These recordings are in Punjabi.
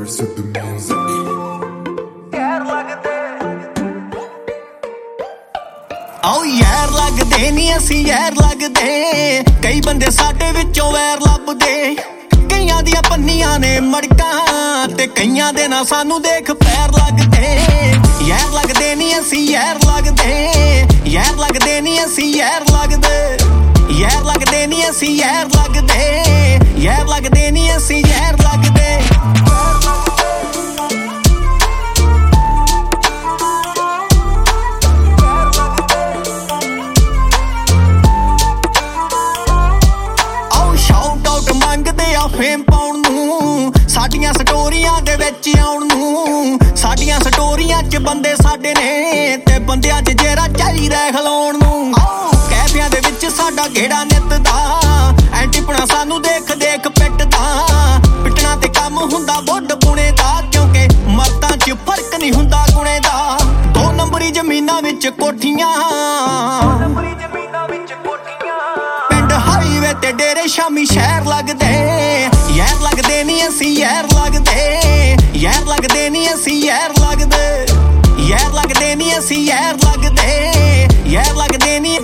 Worship the music. ਆਓ ਯਾਰ ਲੱਗਦੇ ਨੀ ਅਸੀਂ ਯਾਰ ਲੱਗਦੇ ਕਈ ਬੰਦੇ ਸਾਡੇ ਵਿੱਚੋਂ ਵੈਰ ਲੱਭਦੇ ਕਈਆਂ ਦੀਆਂ ਪੰਨੀਆਂ ਨੇ ਮੜਕਾਂ ਤੇ ਕਈਆਂ ਦੇ ਨਾ ਸਾਨੂੰ ਦੇਖ ਪੈਰ ਲੱਗਦੇ ਯਾਰ ਲੱਗਦੇ ਨੀ ਅਸੀਂ ਯਾਰ ਲੱਗਦੇ ਯਾਰ ਲੱਗਦੇ ਨੀ ਅਸੀਂ ਯਾਰ ਲੱਗਦੇ ਯਾਰ ਲੱਗਦੇ ਨੀ ਅਸੀਂ ਯਾਰ ਲੱਗਦੇ ਯਾਰ ਲੱਗਦੇ ਨੀ ਅਸੀਂ ਯਾਰ ਲੱਗਦੇ ਫੇਮ ਪਾਉਣ ਨੂੰ ਸਾਡੀਆਂ ਸਟੋਰੀਆਂ ਦੇ ਵਿੱਚ ਆਉਣ ਨੂੰ ਸਾਡੀਆਂ ਸਟੋਰੀਆਂ 'ਚ ਬੰਦੇ ਸਾਡੇ ਨੇ ਤੇ ਬੰਦਿਆਂ 'ਚ ਜਿਹੜਾ ਚਾਹੀਦਾ ਖਲਾਉਣ ਨੂੰ ਕੈਫਿਆਂ ਦੇ ਵਿੱਚ ਸਾਡਾ ਗੇੜਾ ਨਿੱਤ ਦਾ ਐਂਟੀਪਣਾ ਸਾਨੂੰ ਦੇਖ ਦੇਖ ਪਿੱਟਣਾ ਤੇ ਕੰਮ ਹੁੰਦਾ ਬੁੱਢ ਪੁਣੇ ਦਾ ਕਿਉਂਕਿ ਮਰਦਾਂ 'ਚ ਫਰਕ ਨਹੀਂ ਹੁੰਦਾ ਗੁਣੇ ਦਾ 2 ਨੰਬਰੀ ਜ਼ਮੀਨਾਂ ਵਿੱਚ ਕੋਠੀਆਂ ਪਿੰਡ ਹਾਈਵੇ ਤੇ ਡੇਰੇ ਸ਼ਾਮੀ ਸ਼ਹਿਰ ਲੱਗਦੇ ਯਾਰ ਲੱਗਦੇ ਨੀ ਅਸੀਂ ਯਾਰ ਲੱਗਦੇ ਯਾਰ ਲੱਗਦੇ ਨੀ ਅਸੀਂ ਯਾਰ ਲੱਗਦੇ ਯਾਰ ਲੱਗਦੇ ਨੀ ਅਸੀਂ ਯਾਰ ਲੱਗਦੇ ਯਾਰ ਲੱਗਦੇ ਨੀ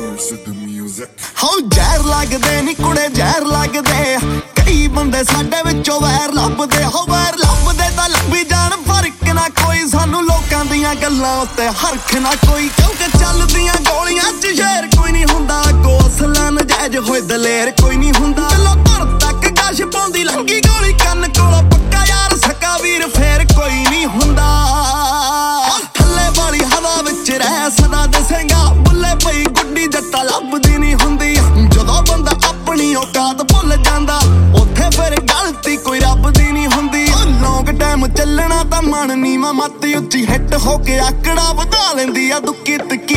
ਹੋ ਜ਼ਹਿਰ ਲੱਗਦੇ ਨੀ ਕੁੜੇ ਜ਼ਹਿਰ ਲੱਗਦੇ ਕਈ ਬੰਦੇ ਸਾਡੇ ਵਿੱਚੋਂ ਵੈਰ ਲੱਭਦੇ ਹੋ ਵੈਰ ਲੱਭਦੇ ਤਾਂ ਲੱਭੀ ਜਾਣ ਫਰਕ ਨਾ ਕੋਈ ਸਾਨੂੰ ਲੋਕਾਂ ਦੀਆਂ ਗੱਲਾਂ ਉੱਤੇ ਹਰਖ ਨਾ ਕੋਈ ਕਿਉਂਕਿ ਚੱਲਦੀਆਂ ਗੋਲੀਆਂ 'ਚ ਸ਼ੇਰ ਕੋਈ ਨਹੀਂ ਹੁੰਦਾ ਅੱਗੋਂ ਅਸਲਾਂ ਨਜਾਇਜ਼ ਹੋਏ ਦਲੇਰ ਕੋਈ ਨਹੀਂ ਹੁੰਦਾ ਲੋ ਧੁਰ ਤੱਕ ਗਸ਼ ਪਾਉਂਦੀ ਲੰਗੀ ਗੋਲੀ ਕੰਨ ਕੋਲ ਪੱਕਾ ਯਾਰ ਸਕਾ ਵੀਰ ਫੇਰ ਕੋਈ ਨਹੀਂ ਹੁੰਦਾ ਥੱਲੇ ਵਾਲੀ ਹਵਾ ਵਿੱਚ ਰਹਿ ਸਦਾ ਦਸੇਗਾ ਬੁੱਲੇ ਪਈ ਗੁੱਡੀ ਜੱਟਾ ਲੱਭਦੀ ਨਹੀਂ ਹੁੰਦੀ ਜਦੋਂ ਬੰਦਾ ਆਪਣੀ ਔਕਾਤ ਭੁੱਲ ਜਾਂਦਾ ਉੱਥੇ ਫਿਰ ਗਲਤੀ ਕੋਈ ਰੱਬ ਦੀ ਨਹੀਂ ਹੁੰਦੀ ਲੌਂਗ ਟਾਈਮ ਚੱਲਣਾ ਤਾਂ ਮਨ ਨੀਵਾਂ ਮੱਤ ਉੱਚੀ ਹਿੱਟ ਹੋ ਕੇ ਆਕੜਾ ਵਧਾ ਲੈਂਦੀ ਆ ਦੁੱਕੀ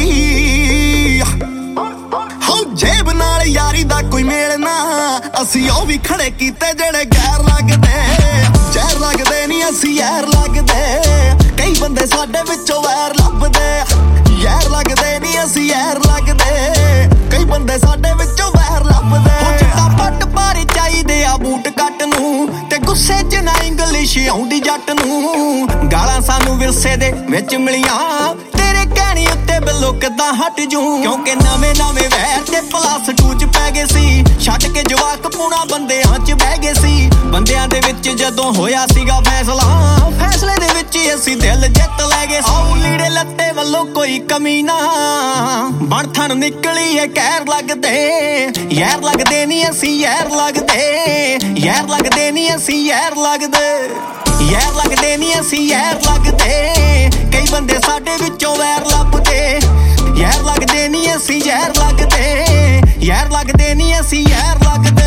ਤਕੀ ਹੋ ਜੇਬ ਨਾਲ ਯਾਰੀ ਦਾ ਕੋਈ ਮੇਲ ਨਾ ਅਸੀਂ ਉਹ ਵੀ ਖੜੇ ਕੀਤੇ ਜਿਹੜੇ ਗੈਰ ਲੱਗਦੇ ਜ਼ਹਿਰ ਲੱਗਦੇ ਨੀ ਅਸੀਂ ਯਾਰ ਲੱਗਦੇ ਕਈ ਬੰਦੇ ਸਾਡੇ ਵਿੱਚੋਂ ਵੈਰ ਲੱਭਦੇ ਯਾਰ ਲੱਗਦੇ ਨੀ ਅਸੀਂ ਯਾਰ ਲੱਗਦੇ ਕਈ ਬੰਦੇ ਸਾਡੇ ਵਿੱਚੋਂ ਵੈਰ ਲੱਭਦੇ ਚਿੱਟਾ ਪੱਟ ਭਾਰੇ ਚਾਹੀਦੇ ਆ ਬੂਟ ਕੱਟ ਨੂੰ ਤੇ ਗੁੱਸੇ 'ਚ ਨਾ ਇੰਗਲਿਸ਼ ਆਉਂਦੀ ਜੱਟ ਨੂੰ ਗਾਲਾਂ ਸਾਨੂੰ ਵਿਰਸੇ ਦੇ ਵਿੱਚ ਮਿਲੀਆਂ ਤੇਰੇ ਕਹਿਣੀ ਉੱਤੇ ਬਿੱਲੋ ਕਿੱਦਾਂ ਹਟ ਜੂ ਕਿਉਂਕਿ ਨਵੇਂ ਵੈਰ ਤੇ +2 'ਚ ਪੈ ਗਏ ਸੀ ਛੱਡ ਕੇ ਜਵਾਕ ਪੂਣਾ ਬੰਦਿਆਂ 'ਚ ਬਹਿ ਗਏ ਸੀ ਬੰਦਿਆਂ ਦੇ ਵਿੱਚ ਜਦੋਂ ਹੋਇਆ ਸੀਗਾ ਫੈਸਲੇ ਦੇ ਵਿੱਚ ਅਸੀਂ ਦਿਲ ਜਿੱਤ ਲੈ ਗਏ ਆਉ ਲੀੜੇ ਲੱਤੇ ਵੱਲੋਂ ਕੋਈ ਕਮੀ ਨਾ ਬਣ ਥਣ ਨਿਕਲੀ ਏ ਕਹਿਰ ਲੱਗਦੇ ਯਾਰ ਲੱਗਦੇ ਨੀ ਅਸੀਂ ਯਾਰ ਲੱਗਦੇ ਯਾਰ ਲੱਗਦੇ ਨੀ ਅਸੀਂ ਯਾਰ ਲੱਗਦੇ ਯਾਰ ਲੱਗਦੇ ਨੀ ਅਸੀਂ ਯਾਰ ਲੱਗਦੇ ਕਈ ਬੰਦੇ ਸਾਡੇ ਵਿੱਚੋਂ ਵੈਰ ਲੱਭਦੇ ਯਾਰ ਲੱਗਦੇ ਨੀ ਅਸੀਂ ਯਾਰ ਲੱਗਦੇ ਯਾਰ ਲੱਗਦੇ ਨੀ ਅਸੀਂ ਯਾਰ ਲੱਗਦੇ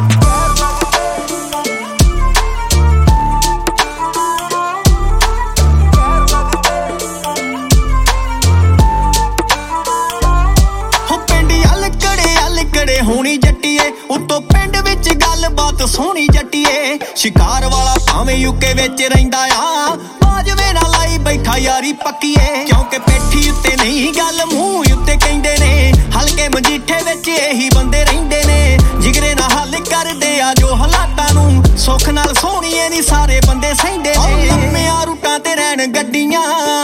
ਹੋਣੀ ਜੱਟੀਏ ਉੱਤੋਂ ਪਿੰਡ ਵਿੱਚ ਗੱਲਬਾਤ ਸੋਹਣੀ ਜੱਟੀਏ ਸ਼ਿਕਾਰ ਵਾਲਾ ਭਾਵੇਂ ਯੂਕੇ ਵਿੱਚ ਰਹਿੰਦਾ ਆ ਬਾਜਵੇ ਨਾਲ ਲਾਈ ਬੈਠਾ ਯਾਰੀ ਪੱਕੀਏ ਕਿਉਂਕਿ ਪੇਠੀ ਉੱਤੇ ਨਹੀਂ ਗੱਲ ਮੂੰਹ ਉੱਤੇ ਕਹਿੰਦੇ ਨੇ ਹਲਕੇ ਮਜੀਠੇ ਵਿੱਚ ਇਹੀ ਬੰਦੇ ਰਹਿੰਦੇ ਨੇ ਜਿਗਰੇ ਨਾਲ ਹੱਲ ਕਰਦੇ ਆ ਜੋ ਹਾਲਾਤਾਂ ਨੂੰ ਸੁੱਖ ਨਾਲ ਸੋਹਣੀਏ ਨਹੀਂ ਸਾਰੇ ਬੰਦੇ ਸਹਿੰਦੇ ਨੇ ਲੰਮਿਆਂ ਰੂਟਾਂ ਤੇ ਰਹਿਣ ਗੱਡੀਆਂ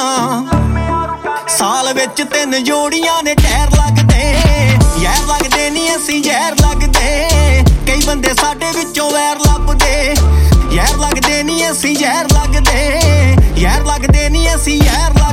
ਸਾਲ ਵਿੱਚ 3 ਜੋੜੀਆਂ ਨੇ ਟਾਇਰ ਲੱਗਦੇ ਯਾਰ ਲੱਗਦੇ ਨੀ ਅਸੀਂ ਯਾਰ ਲੱਗਦੇ ਕਈ ਬੰਦੇ ਸਾਡੇ ਵਿੱਚੋਂ ਵੈਰ ਲੱਭਦੇ ਯਾਰ ਲੱਗਦੇ ਨੀ ਅਸੀਂ ਯਾਰ ਲੱਗਦੇ ਯਾਰ ਲੱਗਦੇ ਨੀ ਅਸੀਂ ਯਾਰ